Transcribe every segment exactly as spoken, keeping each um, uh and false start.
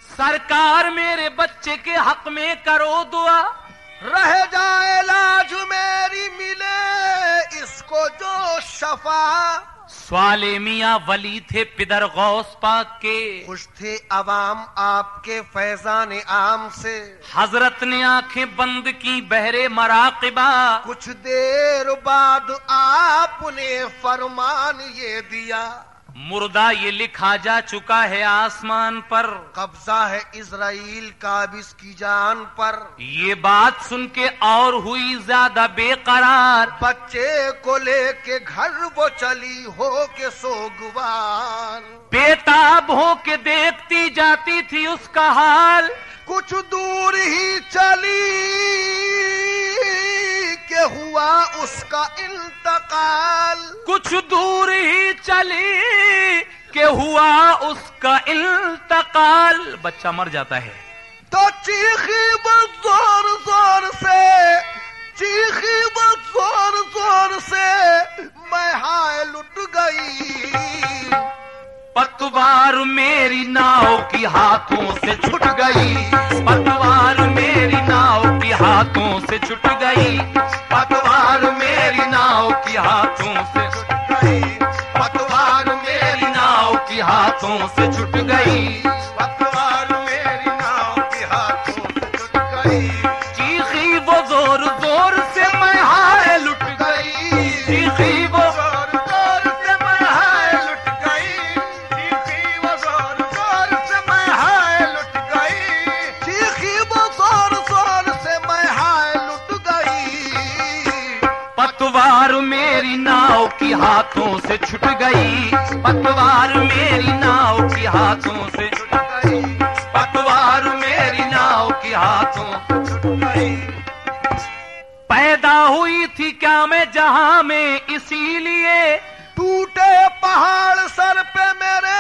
سرکار میرے بچے کے حق میں کرو دعا، رہ جائے لاج میری ملے اس کو جو شفا۔ سوال میاں ولی تھے پدر غوث پاک کے، خوش تھے عوام آپ کے فیضان عام سے، حضرت نے آنکھیں بند کی بہرے مراقبہ، کچھ دیر بعد آپ نے فرمان یہ دیا، مردہ یہ لکھا جا چکا ہے آسمان پر، قبضہ ہے اسرائیل کا اب اس کی جان پر۔ یہ بات سن کے اور ہوئی زیادہ بے قرار، بچے کو لے کے گھر وہ چلی ہو کے سوگوار، بےتاب ہو کے دیکھتی جاتی تھی اس کا حال، کچھ دور ہی چلی کہ ہوا اس کا انتقال، کچھ دور ہی چلی کہ ہوا اس کا انتقال، بچہ مر جاتا ہے تو چیخی بس زور زور سے، چیخی بس زور زور سے، میں ہائے لٹ گئی، پتوار میری ناؤ کی ہاتھوں سے چھٹ گئی، پتوار میری ناؤ کی ہاتھوں سے چھٹ گئی، پتوار میری ناؤ کی ہاتھوں سے چھٹ گئی، پتوار میری ناؤ کی ہاتھوں سے چھٹ گئی، پتوار میری ناؤ کی ہاتھوں سے چھٹ گئی، چیخی وہ زور زور سے میں ہائے لٹ گئی، چیخی وہ زور زور سے میں ہائے لٹ گئی، چیخی وہ زور زور سے میں ہائے لٹ گئی، چیخی وہ زور زور سے میں ہائے لٹ گئی، پتوار میری ناؤ کی ہاتھوں سے چھٹ گئی، پتوار میری ناؤ کی ہاتھوں سے چھٹ گئی، پتوار میری ناؤ کی ہاتھوں سے چھٹ گئی۔ پیدا ہوئی تھی کیا میں جہاں میں اسی لیے، ٹوٹے پہاڑ سر پہ میرے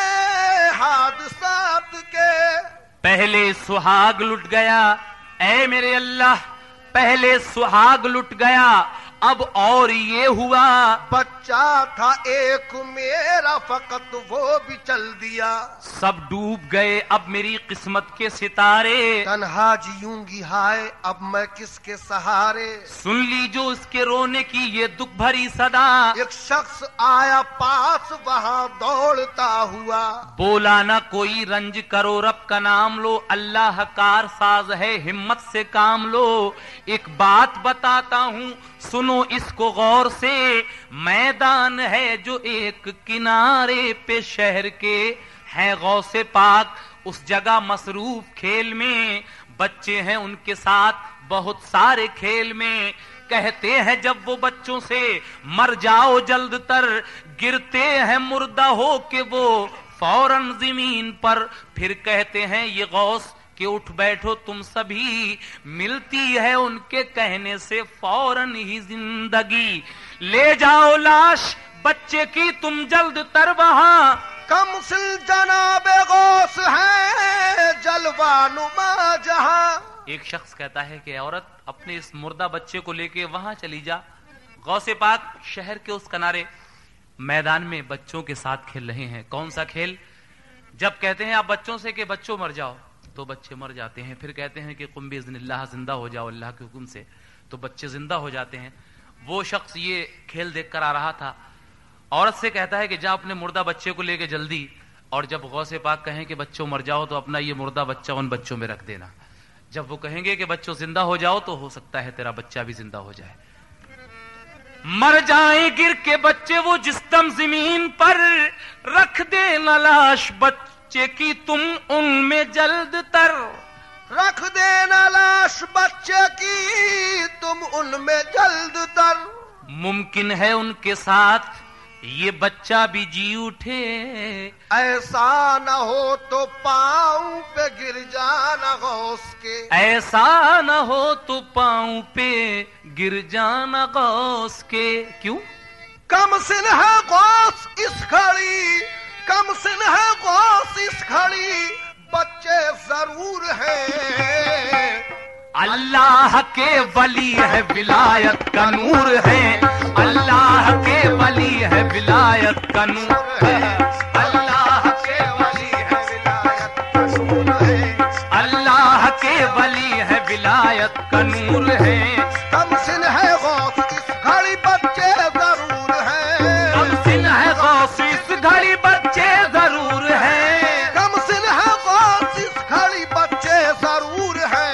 حادثات کے، پہلے سہاگ لٹ گیا، اے میرے اللہ پہلے سہاگ لٹ گیا، اب اور یہ ہوا، بچہ تھا ایک میرا فقط وہ بھی چل دیا، سب ڈوب گئے اب میری قسمت کے ستارے، تنہا جیوں گی ہائے اب میں کس کے سہارے، سن لی جو اس کے رونے کی یہ دکھ بھری صدا، ایک شخص آیا پاس وہاں دوڑتا ہوا، بولا نہ کوئی رنج کرو رب کا نام لو، اللہ کار ساز ہے ہمت سے کام لو، ایک بات بتاتا ہوں سنو اس کو غور سے، میدان ہے جو ایک کنارے پہ شہر کے، ہے غوث پاک اس جگہ مصروف کھیل میں، بچے ہیں ان کے ساتھ بہت سارے کھیل میں، کہتے ہیں جب وہ بچوں سے مر جاؤ جلد تر، گرتے ہیں مردہ ہو کے وہ فوراً زمین پر، پھر کہتے ہیں یہ غوث کہ اٹھ بیٹھو تم سبھی، ملتی ہے ان کے کہنے سے فوراً ہی زندگی، لے جاؤ لاش بچے کی تم جلد تر وہاں، کمسل جناب غوث ہے جلوہ نما جہاں۔ ایک شخص کہتا ہے کہ عورت اپنے اس مردہ بچے کو لے کے وہاں چلی جا، غوث پاک شہر کے اس کنارے میدان میں بچوں کے ساتھ کھیل رہے ہیں، کون سا کھیل؟ جب کہتے ہیں آپ بچوں سے کہ بچوں مر جاؤ تو بچے مر جاتے ہیں، پھر کہتے ہیں کہ قم باذن اللہ زندہ ہو جاؤ اللہ کے حکم سے تو بچے زندہ ہو جاتے ہیں۔ وہ شخص یہ کھیل دیکھ کر آ رہا تھا، عورت سے کہتا ہے کہ جا اپنے مردہ بچے کو لے کے جلدی، اور جب غوث پاک کہیں کہ بچوں مر جاؤ تو اپنا یہ مردہ بچہ ان بچوں میں رکھ دینا، جب وہ کہیں گے کہ بچوں زندہ ہو جاؤ تو ہو سکتا ہے تیرا بچہ بھی زندہ ہو جائے، مر جائیں گر کے بچے وہ جس دم زمین پر، رکھ دینا لاش بچے کی تم ان میں جلد تر، رکھ دینا لاش بچے کی تم ان میں جلد تر، ممکن ہے ان کے ساتھ یہ بچہ بھی جی اٹھے، ایسا نہ ہو تو پاؤں پہ گر جانا غوث کے، ایسا نہ ہو تو پاؤں پہ گر جانا غوث کے، کیوں؟ کم سن ہے غوث اس گھڑی، کم سن ہے غوث اس گھڑی، بچے ضرور ہیں، اللہ کے ولی ہے ولایت کا نور ہے، اللہ کے ولی ہے ولایت کا نور ہے، اللہ کے ولی ہے ولایت کا نور ہے۔ विलायत का नूर है। कमसिन है गौस इस घड़ी बच्चे जरूर है। कमसिन है गौस इस घड़ी बच्चे जरूर है। कमसिन है गौस इस घड़ी बच्चे जरूर है।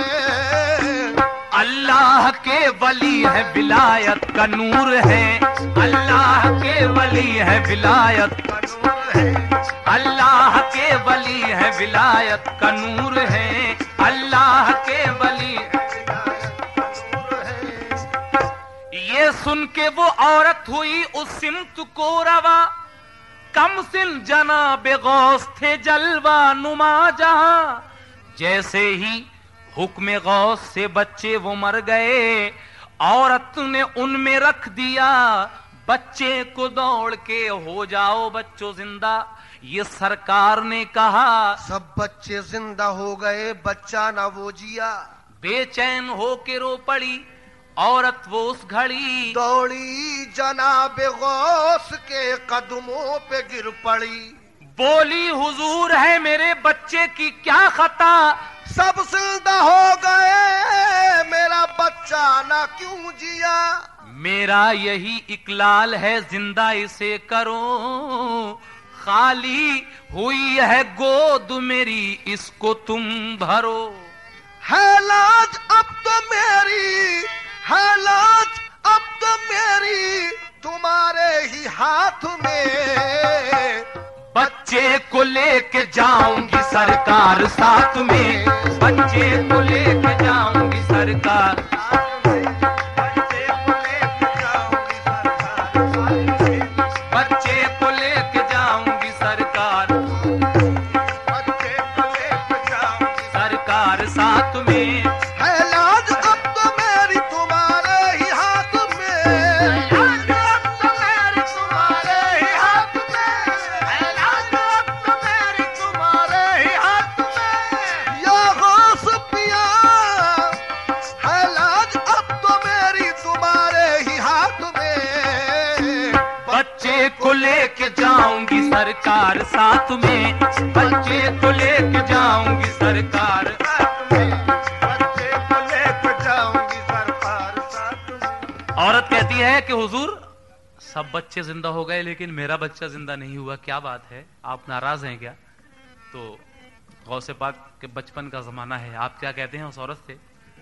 अल्लाह के वली है विलायत का नूर है। अल्लाह के वली है विलायत का नूर है। अल्लाह के वली है विलायत का नूर है। अल्लाह के वली है विलायत का नूर है। ये सुन के वो औरत हुई उस सिमत को रवा, कमसिन जनाब गौस थे जलवा नुमा जहां। जैसे ही हुक्म गौस से बच्चे वो मर गए, औरत ने उनमें रख दिया बच्चे को दौड़ के, हो जाओ बच्चों जिंदा। ये सरकार ने कहा। सब बच्चे जिंदा हो गए, बच्चा ना वो जिया। बेचैन हो के रो पड़ी औरत वो उस घड़ी, दौड़ी जनाब गौस के कदमों पे गिर पड़ी। बोली हुजूर है मेरे बच्चे की क्या खता, सब जिंदा हो गए, मेरा बच्चा ना क्यों जिया। मेरा यही इकलाल है जिंदा इसे करो, खाली हुई है गोद मेरी इसको तुम भरो। है लाज अब तो मेरी, है लाज अब तो मेरी तुम्हारे ही हाथ में। बच्चे को लेके जाऊंगी सरकार साथ में, बच्चे को लेके जाऊंगी सरकार। बच्चे को लेके जाऊंगी सरकार, बच्चे को लेके जाऊंगी सरकार, बच्चे को लेके जाऊंगी सरकार साथ में। है लाज अब तो मेरी तुम्हारे ही हाथ में। लाज अब तो मेरी तुम्हारे ही हाथ में। है लाज अब तो मेरी तुम्हारे ही हाथ में। या गौस पिया, है लाज अब तो मेरी तुम्हारे ही हाथ में। बच्चे को लेके जाऊंगी सरकार साथ में, बच्चे को लेके जाऊंगी सरकार। बच्चे को लेके जाऊंगी सरकार साथ में। औरत कहती है कि हुजूर सब बच्चे जिंदा हो गए लेकिन मेरा बच्चा जिंदा नहीं हुआ, क्या बात है, आप नाराज हैं क्या? तो गौसे पाक के बचपन का जमाना है, आप क्या कहते हैं उस औरत से?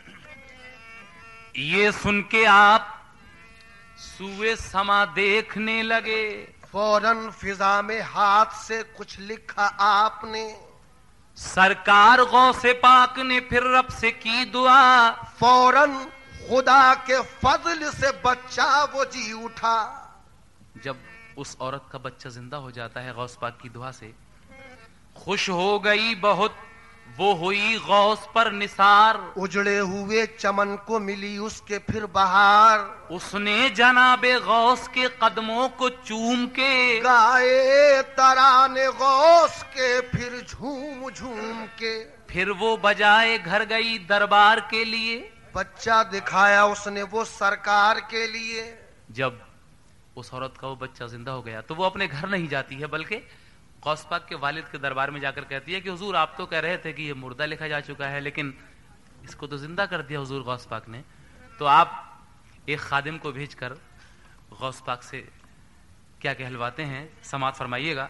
ये सुन के आप सुए समा देखने लगे। फौरन फिजा में हाथ से कुछ लिखा आपने। सरकार गौसे पाक ने फिर रब से की दुआ। फौरन खुदा के फजल से बच्चा वो जी उठा। जब उस औरत का बच्चा जिंदा हो जाता है गौस पाक की दुआ से, खुश हो गई बहुत वो, हुई गौस पर निसार। उजड़े हुए चमन को मिली उसके फिर बहार। उसने जनाबे गौस के कदमों को चूम के गाए तराने गौस के फिर झूम झूम के। फिर वो बजाए घर गई दरबार के लिए। बच्चा दिखाया उसने वो सरकार के लिए। जब उस औरत का वो बच्चा जिंदा हो गया तो वो अपने घर नहीं जाती है, बल्कि गौस पाक के वालिद के दरबार में जाकर कहती है कि हुजूर आप तो कह रहे थे कि ये मुर्दा लिखा जा चुका है, लेकिन इसको तो जिंदा कर दिया हुजूर गौस पाक ने, तो आप एक खादिम को भेजकर गौस पाक से क्या कहलवाते हैं, समात फरमाइएगा।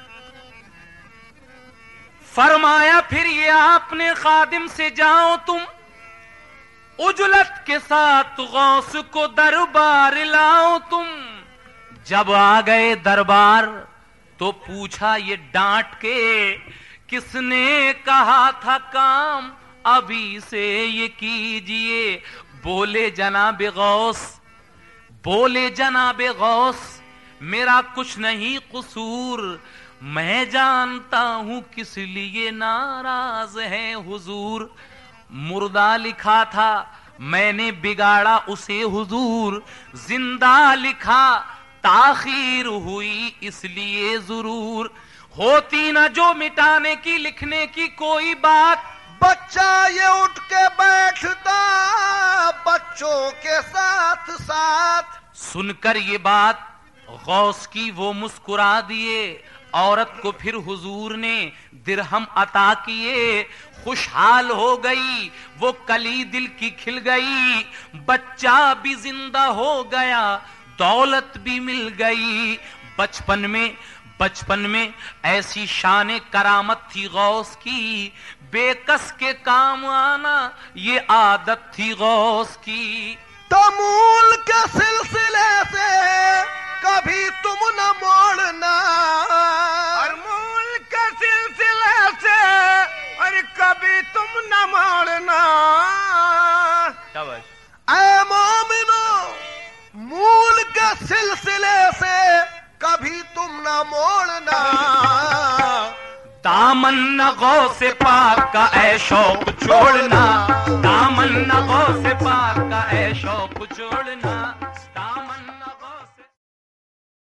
फरमाया फिर ये आपने खादिम से जाओ तुम, उजलत के साथ गौस को दरबार लाओ तुम। जब आ गए दरबार तो पूछा ये डांट के, किसने कहा था काम अभी से ये कीजिए। बोले जनाबे गौस, बोले जनाबे गौस मेरा कुछ नहीं कसूर, मैं जानता हूं किस लिए नाराज हैं हुजूर। मुर्दा लिखा था मैंने बिगाड़ा उसे हुजूर, जिंदा लिखा ताखीर हुई इसलिए जरूर। होती ना जो मिटाने की लिखने की कोई बात, बच्चा ये उठ के बैठता बच्चों के साथ साथ। सुनकर ये बात गौस की वो मुस्कुरा दिए عورت کو پھر حضور نے درہم عطا کیے، خوشحال ہو گئی، وہ کلی دل کی کھل گئی، بچہ بھی زندہ ہو گیا، دولت بھی مل گئی۔ بچپن میں بچپن میں ایسی شان کرامت تھی غوث کی، بے کس کے کام آنا یہ عادت تھی غوث کی۔ تمول کے سلسلے سے کبھی تم نہ موڑنا، اور مول کے سلسلے سے اور کبھی تم نہ موڑنا۔ اے مومنو، مول کے سلسلے سے کبھی تم نہ موڑنا۔ دامن نہ غوث پاک کا اے شوق چھوڑنا، دامن نہ غوث پاک کا اے شوق چھوڑنا۔